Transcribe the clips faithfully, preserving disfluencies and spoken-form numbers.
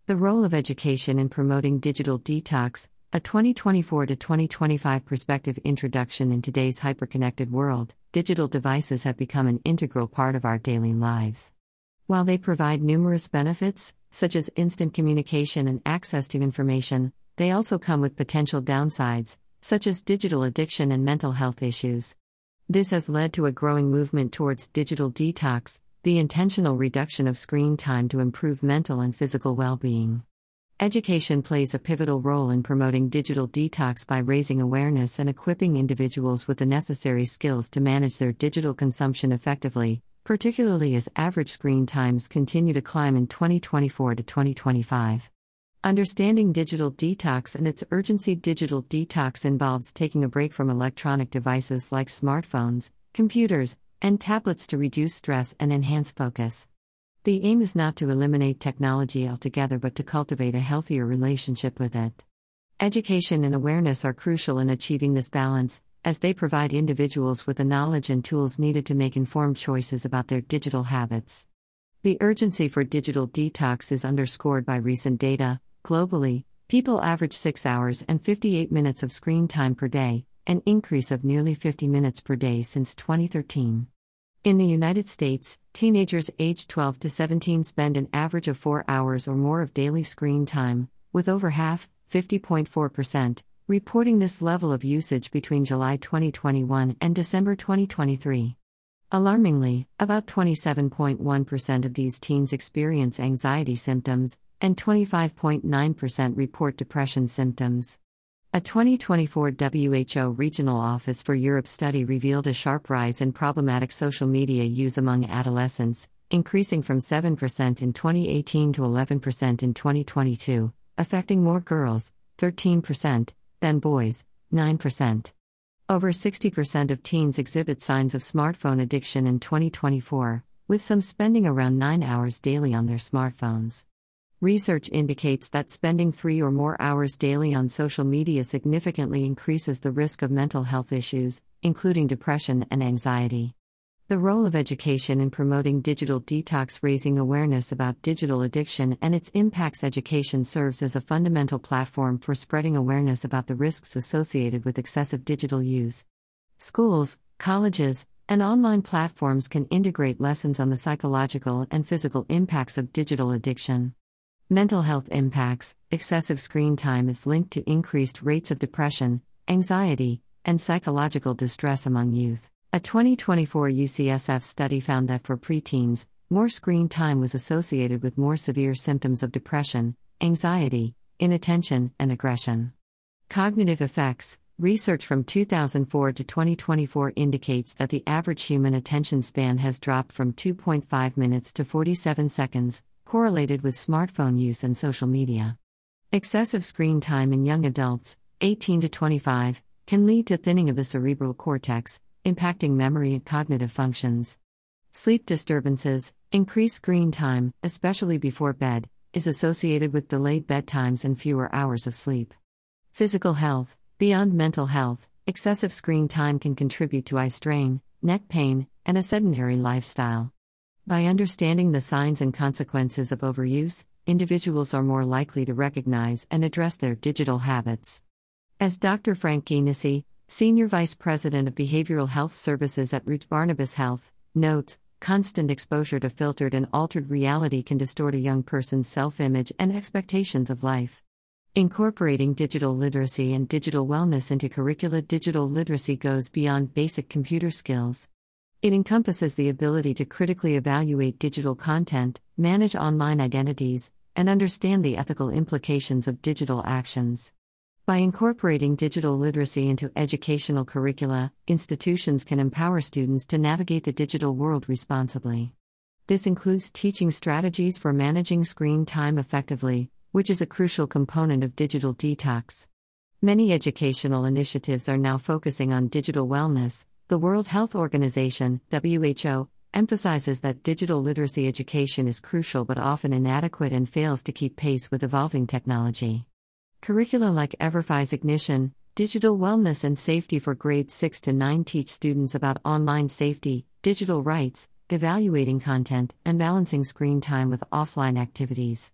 The role of education in promoting digital detox, a twenty twenty-four to twenty twenty-five perspective introduction in today's hyperconnected world. Digital devices have become an integral part of our daily lives. While they provide numerous benefits, such as instant communication and access to information, they also come with potential downsides, such as digital addiction and mental health issues. This has led to a growing movement towards digital detox, the intentional reduction of screen time to improve mental and physical well-being. Education plays a pivotal role in promoting digital detox by raising awareness and equipping individuals with the necessary skills to manage their digital consumption effectively, particularly as average screen times continue to climb in twenty twenty-four to twenty twenty-five. Understanding digital detox and its urgency. Digital detox involves taking a break from electronic devices like smartphones, computers, and tablets to reduce stress and enhance focus. The aim is not to eliminate technology altogether but to cultivate a healthier relationship with it. Education and awareness are crucial in achieving this balance, as they provide individuals with the knowledge and tools needed to make informed choices about their digital habits. The urgency for digital detox is underscored by recent data. Globally, people average six hours and fifty-eight minutes of screen time per day, an increase of nearly fifty minutes per day since twenty thirteen. In the United States, teenagers aged twelve to seventeen spend an average of four hours or more of daily screen time, with over half, fifty point four percent, reporting this level of usage between July twenty twenty-one and December twenty twenty-three. Alarmingly, about twenty-seven point one percent of these teens experience anxiety symptoms, and twenty-five point nine percent report depression symptoms. A twenty twenty-four W H O Regional Office for Europe study revealed a sharp rise in problematic social media use among adolescents, increasing from seven percent in twenty eighteen to eleven percent in twenty twenty-two, affecting more girls, thirteen percent, than boys, nine percent. Over sixty percent of teens exhibit signs of smartphone addiction in twenty twenty-four, with some spending around nine hours daily on their smartphones. Research indicates that spending three or more hours daily on social media significantly increases the risk of mental health issues, including depression and anxiety. The role of education in promoting digital detox. Raising awareness about digital addiction and its impacts. Education serves as a fundamental platform for spreading awareness about the risks associated with excessive digital use. Schools, colleges, and online platforms can integrate lessons on the psychological and physical impacts of digital addiction. Mental health impacts. Excessive screen time is linked to increased rates of depression, anxiety, and psychological distress among youth. A twenty twenty-four U C S F study found that for preteens, more screen time was associated with more severe symptoms of depression, anxiety, inattention, and aggression. Cognitive effects. Research from two thousand four to twenty twenty-four indicates that the average human attention span has dropped from two point five minutes to forty-seven seconds, correlated with smartphone use and social media. Excessive screen time in young adults, eighteen to twenty-five, can lead to thinning of the cerebral cortex, impacting memory and cognitive functions. Sleep disturbances. Increased screen time, especially before bed, is associated with delayed bedtimes and fewer hours of sleep. Physical health. Beyond mental health, excessive screen time can contribute to eye strain, neck pain, and a sedentary lifestyle. By understanding the signs and consequences of overuse, individuals are more likely to recognize and address their digital habits. As Doctor Frank Guinnessy, Senior Vice President of Behavioral Health Services at Ruth Barnabas Health, notes, constant exposure to filtered and altered reality can distort a young person's self-image and expectations of life. Incorporating digital literacy and digital wellness into curricula. Digital literacy goes beyond basic computer skills. It encompasses the ability to critically evaluate digital content, manage online identities, and understand the ethical implications of digital actions. By incorporating digital literacy into educational curricula, institutions can empower students to navigate the digital world responsibly. This includes teaching strategies for managing screen time effectively, which is a crucial component of digital detox. Many educational initiatives are now focusing on digital wellness. The World Health Organization, W H O, emphasizes that digital literacy education is crucial but often inadequate and fails to keep pace with evolving technology. Curricula like Everfi's Ignition, Digital Wellness and Safety for Grades six to nine teach students about online safety, digital rights, evaluating content, and balancing screen time with offline activities.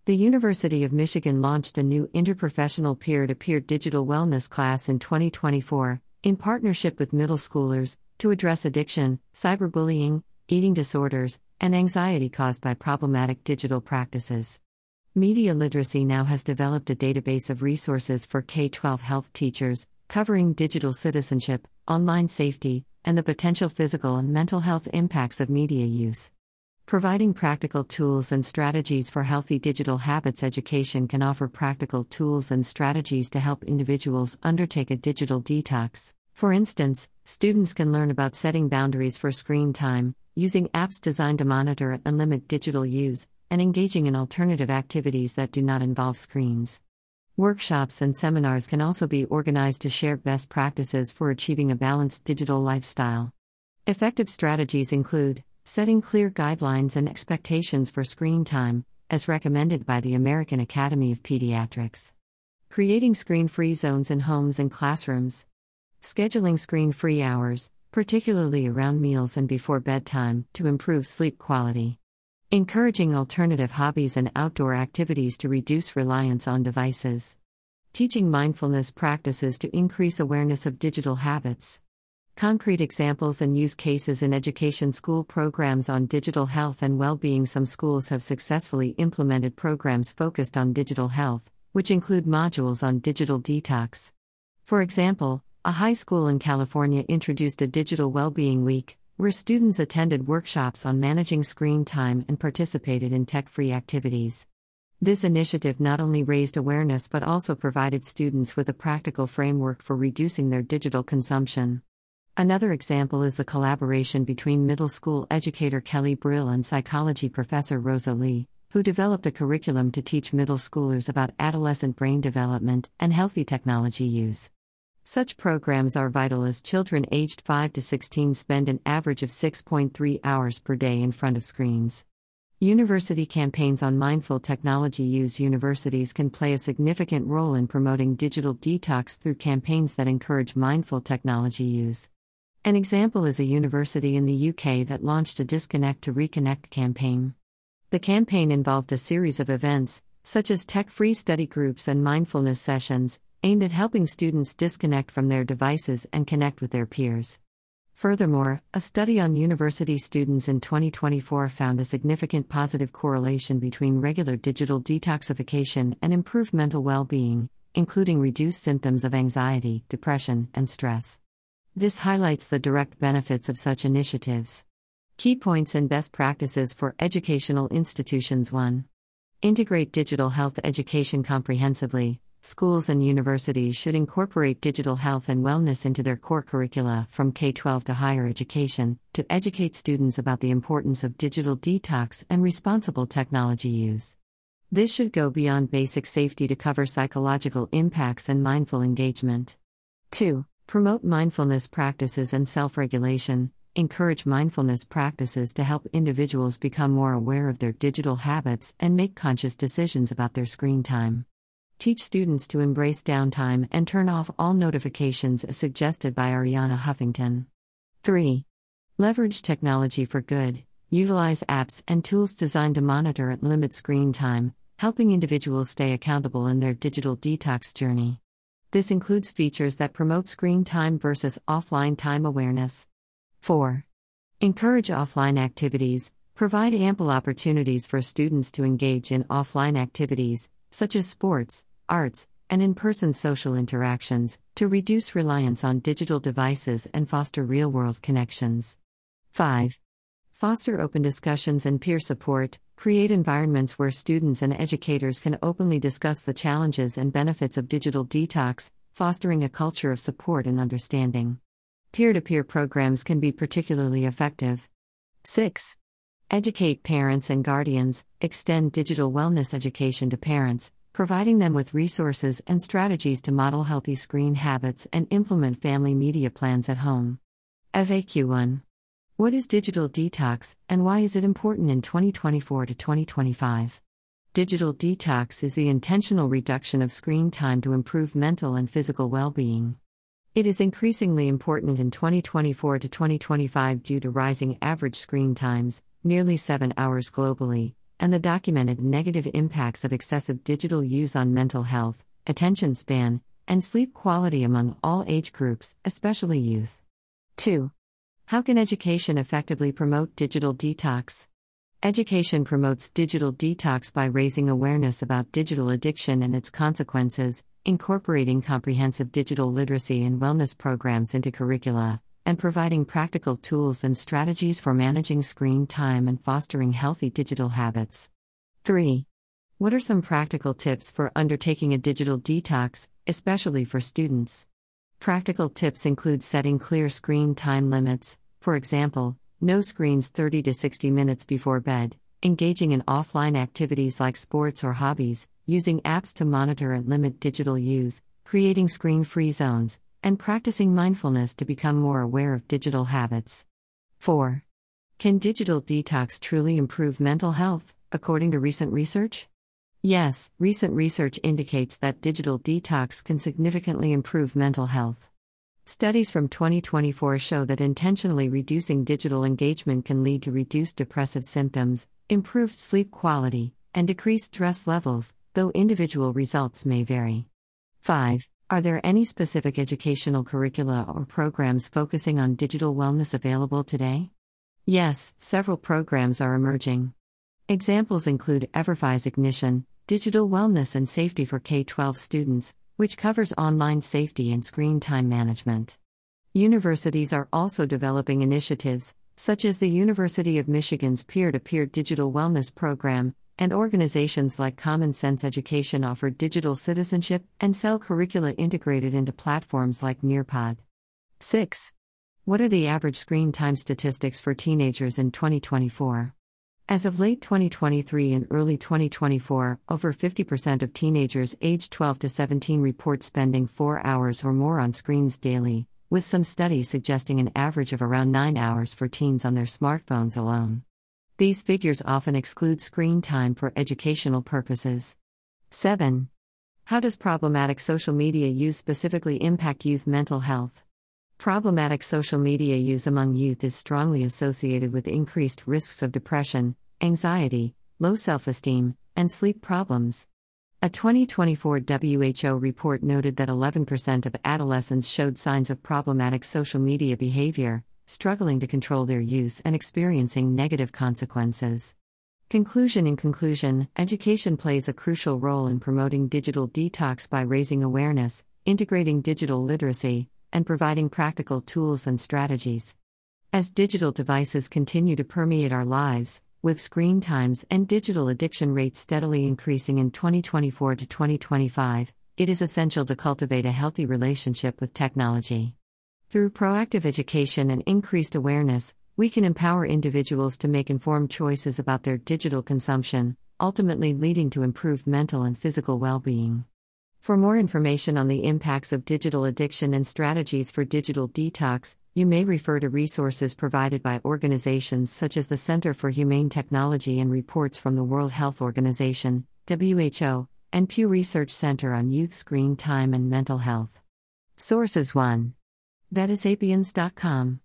The University of Michigan launched a new interprofessional peer-to-peer digital wellness class in twenty twenty-four, in partnership with middle schoolers, to address addiction, cyberbullying, eating disorders, and anxiety caused by problematic digital practices. Media Literacy Now has developed a database of resources for K twelve health teachers, covering digital citizenship, online safety, and the potential physical and mental health impacts of media use. Providing practical tools and strategies for healthy digital habits. Education can offer practical tools and strategies to help individuals undertake a digital detox. For instance, students can learn about setting boundaries for screen time, using apps designed to monitor and limit digital use, and engaging in alternative activities that do not involve screens. Workshops and seminars can also be organized to share best practices for achieving a balanced digital lifestyle. Effective strategies include setting clear guidelines and expectations for screen time, as recommended by the American Academy of Pediatrics. Creating screen-free zones in homes and classrooms. Scheduling screen-free hours, particularly around meals and before bedtime, to improve sleep quality. Encouraging alternative hobbies and outdoor activities to reduce reliance on devices. Teaching mindfulness practices to increase awareness of digital habits. Concrete examples and use cases in education. School programs on digital health and well-being. Some schools have successfully implemented programs focused on digital health, which include modules on digital detox. For example, a high school in California introduced a Digital Well-Being Week, where students attended workshops on managing screen time and participated in tech-free activities. This initiative not only raised awareness but also provided students with a practical framework for reducing their digital consumption. Another example is the collaboration between middle school educator Kelly Brill and psychology professor Rosa Lee, who developed a curriculum to teach middle schoolers about adolescent brain development and healthy technology use. Such programs are vital as children aged five to sixteen spend an average of six point three hours per day in front of screens. University campaigns on mindful technology use. Universities can play a significant role in promoting digital detox through campaigns that encourage mindful technology use. An example is a university in the U K that launched a Disconnect to Reconnect campaign. The campaign involved a series of events, such as tech-free study groups and mindfulness sessions, aimed at helping students disconnect from their devices and connect with their peers. Furthermore, a study on university students in twenty twenty-four found a significant positive correlation between regular digital detoxification and improved mental well-being, including reduced symptoms of anxiety, depression, and stress. This highlights the direct benefits of such initiatives. Key points and best practices for educational institutions. one. Integrate digital health education comprehensively. Schools and universities should incorporate digital health and wellness into their core curricula, from K twelve to higher education, to educate students about the importance of digital detox and responsible technology use. This should go beyond basic safety to cover psychological impacts and mindful engagement. two. Promote mindfulness practices and self-regulation. Encourage mindfulness practices to help individuals become more aware of their digital habits and make conscious decisions about their screen time. Teach students to embrace downtime and turn off all notifications as suggested by Arianna Huffington. three. Leverage technology for good. Utilize apps and tools designed to monitor and limit screen time, helping individuals stay accountable in their digital detox journey. This includes features that promote screen time versus offline time awareness. four. Encourage offline activities. Provide ample opportunities for students to engage in offline activities, such as sports, arts, and in-person social interactions, to reduce reliance on digital devices and foster real-world connections. five. Foster open discussions and peer support. Create environments where students and educators can openly discuss the challenges and benefits of digital detox, fostering a culture of support and understanding. Peer-to-peer programs can be particularly effective. six. Educate parents and guardians. Extend digital wellness education to parents, providing them with resources and strategies to model healthy screen habits and implement family media plans at home. F A Q one. What is digital detox, and why is it important in twenty twenty-four to twenty twenty-five? Digital detox is the intentional reduction of screen time to improve mental and physical well-being. It is increasingly important in twenty twenty-four to twenty twenty-five due to rising average screen times, nearly seven hours globally, and the documented negative impacts of excessive digital use on mental health, attention span, and sleep quality among all age groups, especially youth. two. How can education effectively promote digital detox? Education promotes digital detox by raising awareness about digital addiction and its consequences, incorporating comprehensive digital literacy and wellness programs into curricula, and providing practical tools and strategies for managing screen time and fostering healthy digital habits. three. What are some practical tips for undertaking a digital detox, especially for students? Practical tips include setting clear screen time limits, for example, no screens thirty to sixty minutes before bed, engaging in offline activities like sports or hobbies, using apps to monitor and limit digital use, creating screen-free zones, and practicing mindfulness to become more aware of digital habits. four. Can digital detox truly improve mental health, according to recent research? Yes, recent research indicates that digital detox can significantly improve mental health. Studies from twenty twenty-four show that intentionally reducing digital engagement can lead to reduced depressive symptoms, improved sleep quality, and decreased stress levels, though individual results may vary. five. Are there any specific educational curricula or programs focusing on digital wellness available today? Yes, several programs are emerging. Examples include Everfi's Ignition, Digital Wellness and Safety for K twelve Students, which covers online safety and screen time management. Universities are also developing initiatives, such as the University of Michigan's peer-to-peer digital wellness program, and organizations like Common Sense Education offer digital citizenship and sell curricula integrated into platforms like Nearpod. six. What are the average screen time statistics for teenagers in twenty twenty-four? As of late twenty twenty-three and early twenty twenty-four, over fifty percent of teenagers aged twelve to seventeen report spending four hours or more on screens daily, with some studies suggesting an average of around nine hours for teens on their smartphones alone. These figures often exclude screen time for educational purposes. seven. How does problematic social media use specifically impact youth mental health? Problematic social media use among youth is strongly associated with increased risks of depression, anxiety, low self-esteem, and sleep problems. A twenty twenty-four W H O report noted that eleven percent of adolescents showed signs of problematic social media behavior, struggling to control their use and experiencing negative consequences. Conclusion In conclusion, education plays a crucial role in promoting digital detox by raising awareness, integrating digital literacy, and providing practical tools and strategies. As digital devices continue to permeate our lives, with screen times and digital addiction rates steadily increasing in twenty twenty-four to twenty twenty-five, it is essential to cultivate a healthy relationship with technology. Through proactive education and increased awareness, we can empower individuals to make informed choices about their digital consumption, ultimately leading to improved mental and physical well-being. For more information on the impacts of digital addiction and strategies for digital detox, you may refer to resources provided by organizations such as the Center for Humane Technology and reports from the World Health Organization, W H O, and Pew Research Center on Youth Screen Time and Mental Health. Sources one. Betasapiens dot com